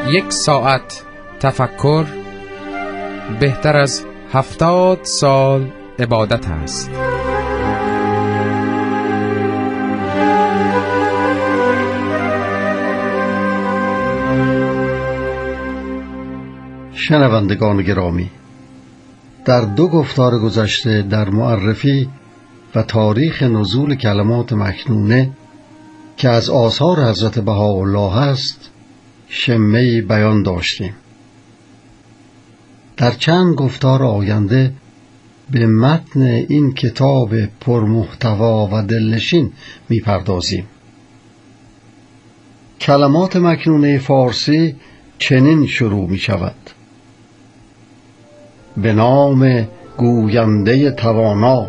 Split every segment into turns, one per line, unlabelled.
1 ساعت تفکر بهتر از 70 سال عبادت است.
شنوندگان گرامی، در 2 گفتار گذشته در معرفی و تاریخ نزول کلمات مکنونه که از آثار حضرت بهاءالله است شمه‌ای بیان داشتیم. در چند گفتار آینده به متن این کتاب پرمحتوا و دلنشین می‌پردازیم. کلمات مکنونه فارسی چنین شروع می‌شود: به نام گوینده توانا،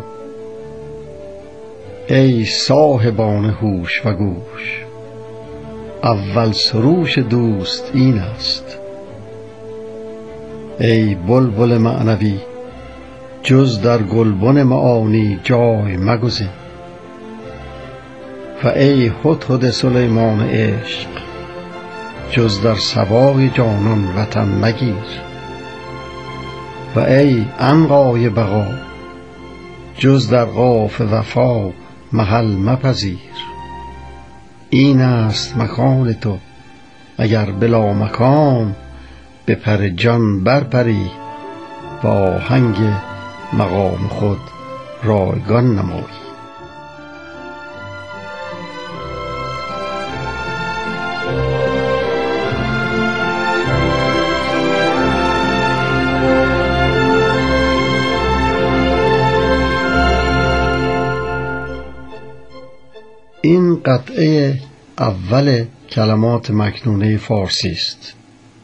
ای صاحبان هوش و گوش، اول سروش دوست این است. ای بلبل معنوی، جز در گلبن معانی جای مگزین. و ای هدهد سلیمان عشق، جز در سبای جانان وطن مگیر. و ای عنقای بقا، جز در قاف وفا محل مپذیر. این است مکان تو، اگر بلا مکان به پر جان برپری، با آهنگ مقام خود رایگان نمایی. این قطعه اول کلمات مکنونه فارسی است.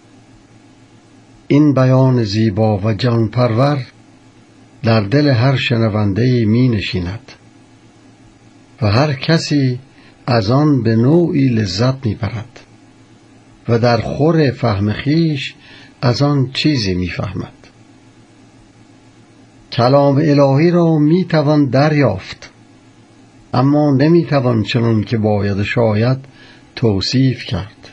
این بیان زیبا و جانپرور در دل هر شنونده می نشیند و هر کسی از آن به نوعی لذت می برد و در خور فهم خویش از آن چیزی می فهمد. کلام الهی را می توان دریافت، اما نمی توان چنان که باید شاید توصیف کرد.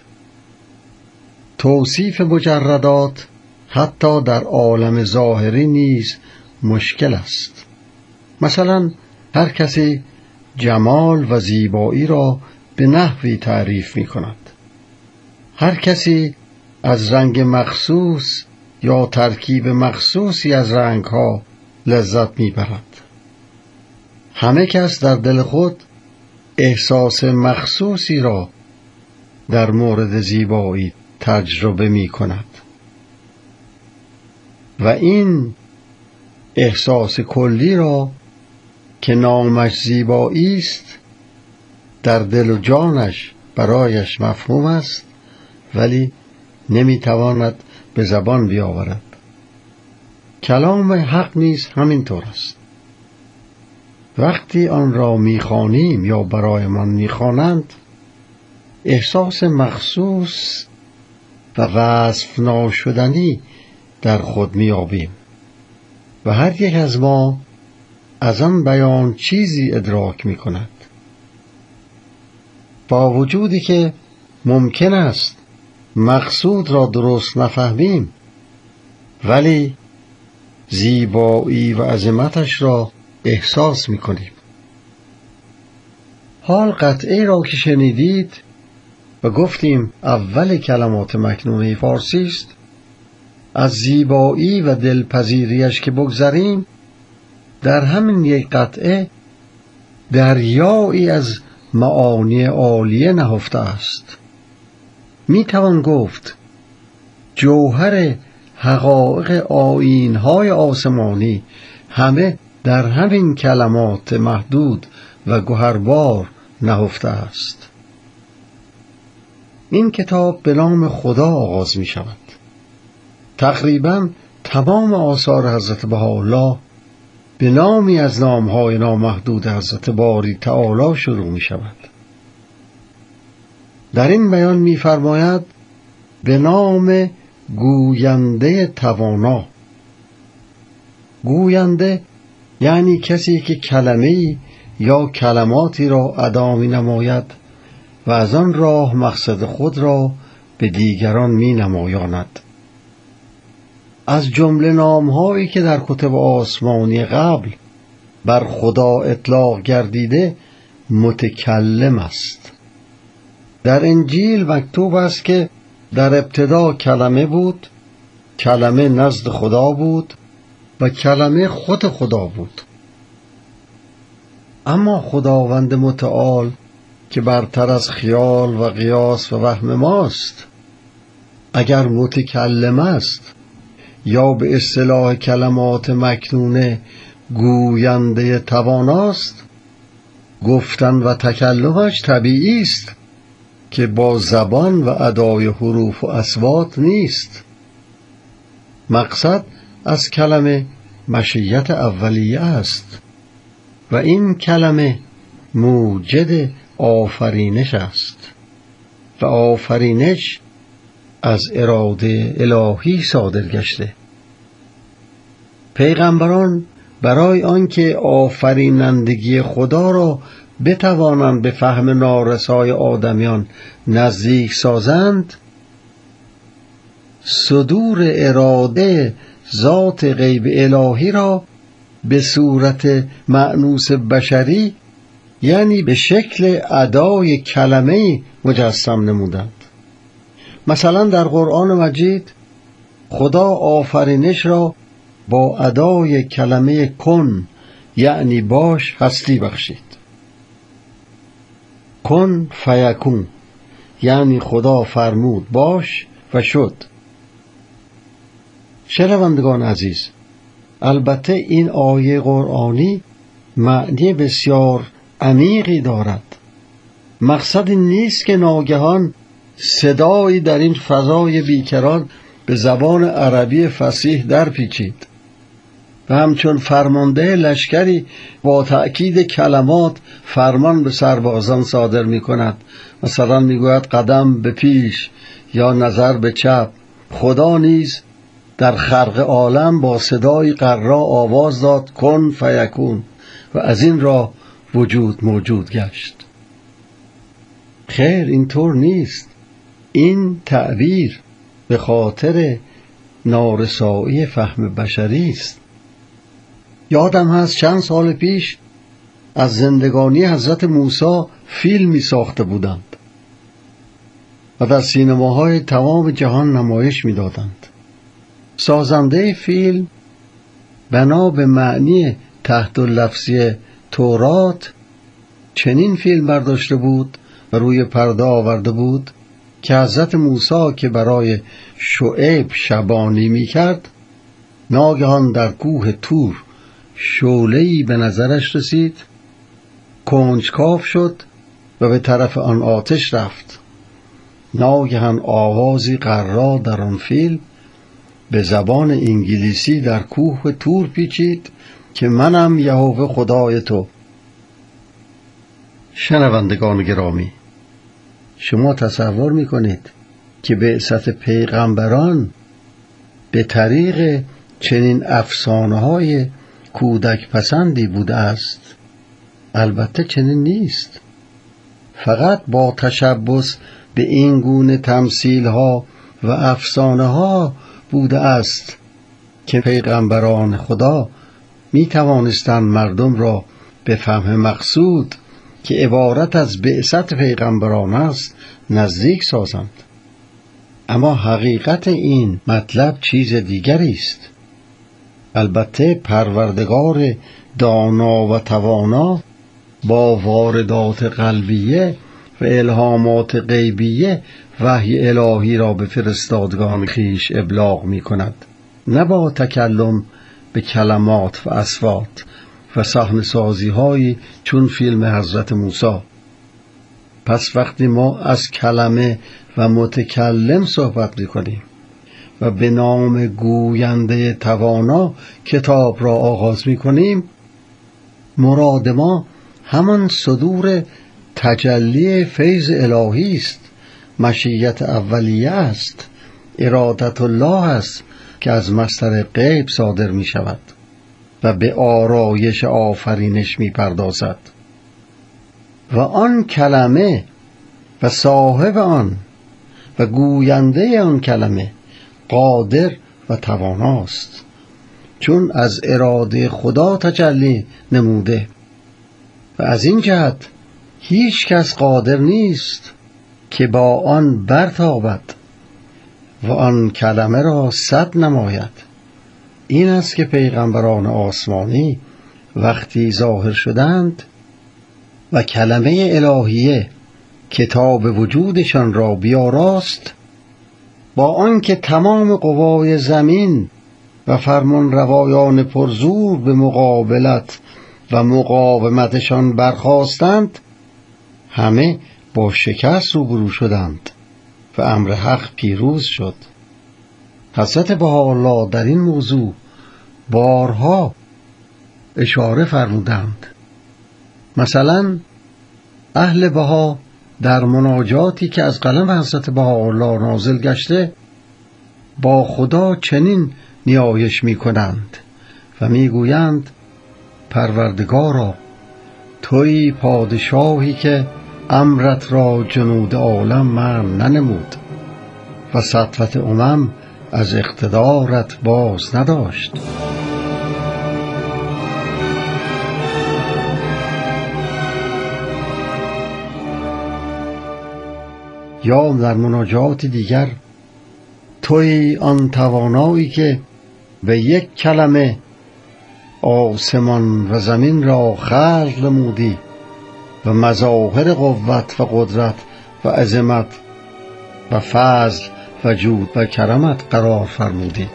توصیف مجردات حتی در عالم ظاهری نیز مشکل است. مثلا هر کسی جمال و زیبایی را به نحوی تعریف می کند. هر کسی از رنگ مخصوص یا ترکیب مخصوصی از رنگها لذت می برد. همه کس در دل خود احساس مخصوصی را در مورد زیبایی تجربه می کند و این احساس کلی را که نامش زیبایی است در دل و جانش برایش مفهوم است، ولی نمی تواند به زبان بیاورد. کلام حق نیز همینطور است. وقتی آن را می‌خوانیم یا برایمان می‌خوانند، احساس مخصوص و وصف ناشدنی در خود می‌یابیم و هر یک از ما از آن بیان چیزی ادراک می‌کند. با وجودی که ممکن است مقصود را درست نفهمیم، ولی زیبایی و عظمتش را احساس می‌کنیم. حال قطعه را که شنیدید و گفتیم اول کلمات مکنونه فارسی است، از زیبایی و دلپذیریش که بگذریم، در همین یک قطعه دریایی از معانی عالیه نهفته است. میتوان گفت جوهر حقایق آیین‌های آسمانی همه در همین کلمات محدود و گوهربار نهفته است. این کتاب به نام خدا آغاز می شود. تقریباً تمام آثار حضرت بهاءالله به نامی از نامهای نامحدود حضرت باری تعالی شروع می شود. در این بیان می فرماید به نام گوینده توانا. گوینده یعنی کسی که کلمه‌ای یا کلماتی را ادا می نماید و از آن راه مقصد خود را به دیگران می نمایاند. از جمله نامهایی که در کتب آسمانی قبل بر خدا اطلاق گردیده متکلم است. در انجیل مکتوب است که در ابتدا کلمه بود، کلمه نزد خدا بود و کلمه خود خدا بود. اما خداوند متعال که برتر از خیال و قیاس و وهم ماست، اگر متکلم است یا به اصطلاح کلمات مکنونه گوینده تواناست، گفتن و تکلمش طبیعی است که با زبان و ادای حروف و اصوات نیست. مقصد از کلمه مشیت اولیه است و این کلمه موجد آفرینش است و آفرینش از اراده الهی صادر گشته. پیغمبران برای آنکه آفرینندگی خدا را بتوانند به فهم نارسای آدمیان نزدیک سازند، صدور اراده ذات غیب الهی را به صورت مأنوس بشری، یعنی به شکل ادای کلمه مجسم نمودند. مثلا در قرآن مجید خدا آفرینش را با ادای کلمه کن، یعنی باش، هستی بخشید. کن فیکون، یعنی خدا فرمود باش و شد. شنوندگان عزیز، البته این آیه قرآنی معنی بسیار عمیقی دارد. مقصد این نیست که ناگهان صدایی در این فضای بیکران به زبان عربی فصیح در پیچید و همچون فرمانده لشکری با تأکید کلمات فرمان به سربازان صادر می کند. مثلا می گوید قدم به پیش یا نظر به چپ. خدا نیز در خلق عالم با صدای قرا آواز داد کن فیکون و از این راه وجود موجود گشت. خیر، اینطور نیست. این تعبیر به خاطر نارسایی فهم بشری است. یادم هست چند سال پیش از زندگانی حضرت موسی فیلمی ساخته بودند و در سینماهای تمام جهان نمایش می‌دادند. سازنده فیلم بنا به معنی تحت اللفظی تورات چنین فیلم برداشته بود و روی پرده آورده بود که حضرت موسی که برای شعیب شبانی می‌کرد، ناگهان در کوه تور شعله‌ای به نظرش رسید، کنجکاو شد و به طرف آن آتش رفت. ناگهان آوازی قرا در آن فیلم به زبان انگلیسی در کوه تور پیچید که منم یهوه خدای تو. شنوندگان گرامی، شما تصور میکنید که بعثت پیغمبران به طریق چنین افسانه‌های کودک پسندی بوده است؟ البته چنین نیست. فقط با تشبث به این گونه تمثیل‌ها و افسانه‌ها بوده است که پیغمبران خدا می توانستند مردم را به فهم مقصود که عبارت از بعثت پیغمبران است نزدیک سازند. اما حقیقت این مطلب چیز دیگری است. البته پروردگار دانا و توانا با واردات قلبیه و الهامات غیبیه وحی الهی را به فرستادگان خویش ابلاغ می کند، نه با تکلم به کلمات و اصوات و صحنه‌سازی هایی چون فیلم حضرت موسی. پس وقتی ما از کلمه و متکلم صحبت می کنیم و به نام گوینده توانا کتاب را آغاز می کنیم، مراد ما همان صدور تجلی فیض الهی است، مشیت اولیه است، ارادت الله است که از مصدر غیب صادر می شود و به آرایش آفرینش می پردازد و آن کلمه و صاحب آن و گوینده آن کلمه قادر و تواناست، چون از اراده خدا تجلی نموده و از این جهت هیچ کس قادر نیست که با آن برتابد و آن کلمه را سد نماید. این است که پیغمبران آسمانی وقتی ظاهر شدند و کلمه الهیه کتاب وجودشان را بیاراست، با آنکه تمام قوای زمین و فرمان روایان پرزور به مقابلت و مقاومتشان برخاستند، همه با شکست روبرو شدند و امر حق پیروز شد. حضرت بهاءالله در این موضوع بارها اشاره فرمودند. مثلا اهل بها در مناجاتی که از قلم حضرت بهاءالله نازل گشته با خدا چنین نیایش می کنند و می گویند: پروردگارا، تویی پادشاهی که امرت را جنود عالم منع ننمود و سطوت امم از اقتدارت باز نداشت. یا در مناجات دیگر: تویی آن توانایی که به یک کلمه آسمان و زمین را خلق نمودی و مظاهر قوت و قدرت و عظمت و فضل و جود و کرمت قرار فرمودی.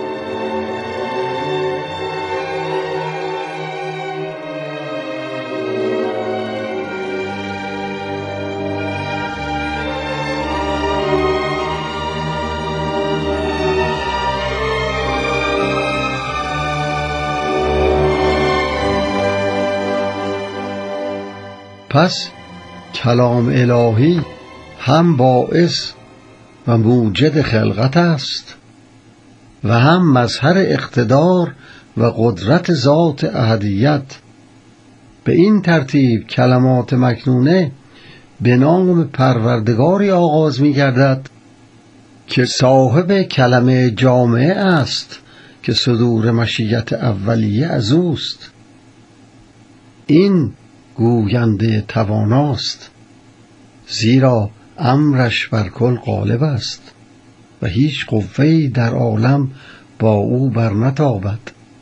پس کلام الهی هم باعث و موجد خلقت است و هم مظهر اقتدار و قدرت ذات احدیت. به این ترتیب کلمات مکنونه به نام پروردگاری آغاز می گردد که صاحب کلمه جامعه است که صدور مشیت اولیه از اوست. این گوینده تواناست، زیرا امرش بر کل غالب است و هیچ قوه‌ای در عالم با او بر نتابد.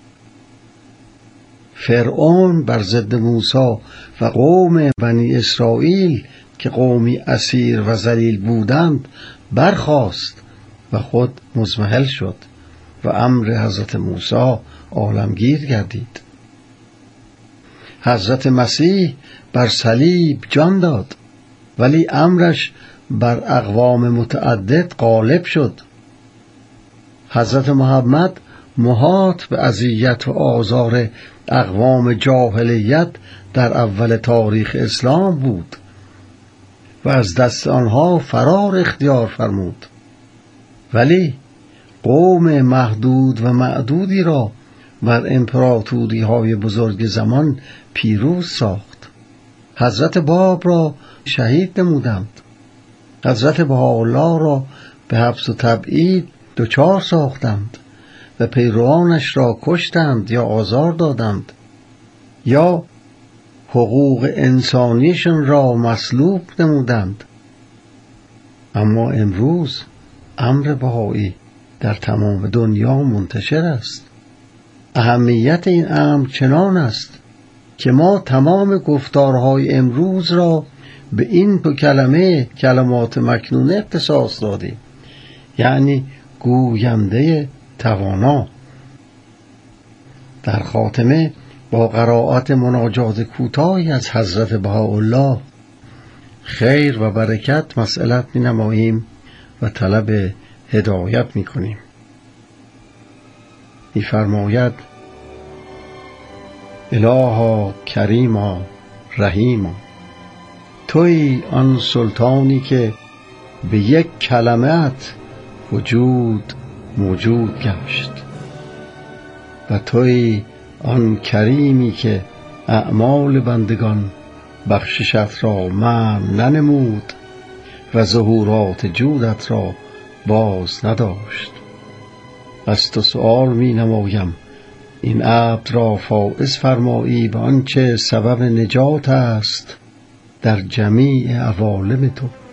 فرعون بر ضد موسی و قوم بنی اسرائیل که قومی اسیر و ذلیل بودند برخاست و خود مضمحل شد و امر حضرت موسی عالمگیر گردید. حضرت مسیح بر صلیب جان داد، ولی امرش بر اقوام متعدد غالب شد. حضرت محمد محاط به اذیت و آزار اقوام جاهلیت در اول تاریخ اسلام بود و از دست آنها فرار اختیار فرمود، ولی قوم محدود و معدودی را بر امپراتوری های بزرگ زمان پیروز ساخت. حضرت باب را شهید نمودند، حضرت بهاءالله را به حبس و تبعید دچار ساختند و پیروانش را کشتند یا آزار دادند یا حقوق انسانیشان را مسلوب نمودند. اما امروز امر بهایی در تمام دنیا منتشر است. اهمیت این امر چنان است که ما تمام گفتارهای امروز را به این دو کلمه کلمات مکنونه اختصاص دادیم، یعنی گوینده توانا. در خاتمه با قرائت مناجات کوتاهی از حضرت بهاءالله خیر و برکت مسئلت می نماییم و طلب هدایت می کنیم. می فرماید: الها کریما رحیما، توی آن سلطانی که به یک کلمت وجود موجود گشت و توی آن کریمی که اعمال بندگان بخششت را منع ننمود و ظهورات جودت را باز نداشت. از تو سؤال می نمایم این عبد را فائز فرمایی به آنچه سبب نجات است در جمیع عوالم تو.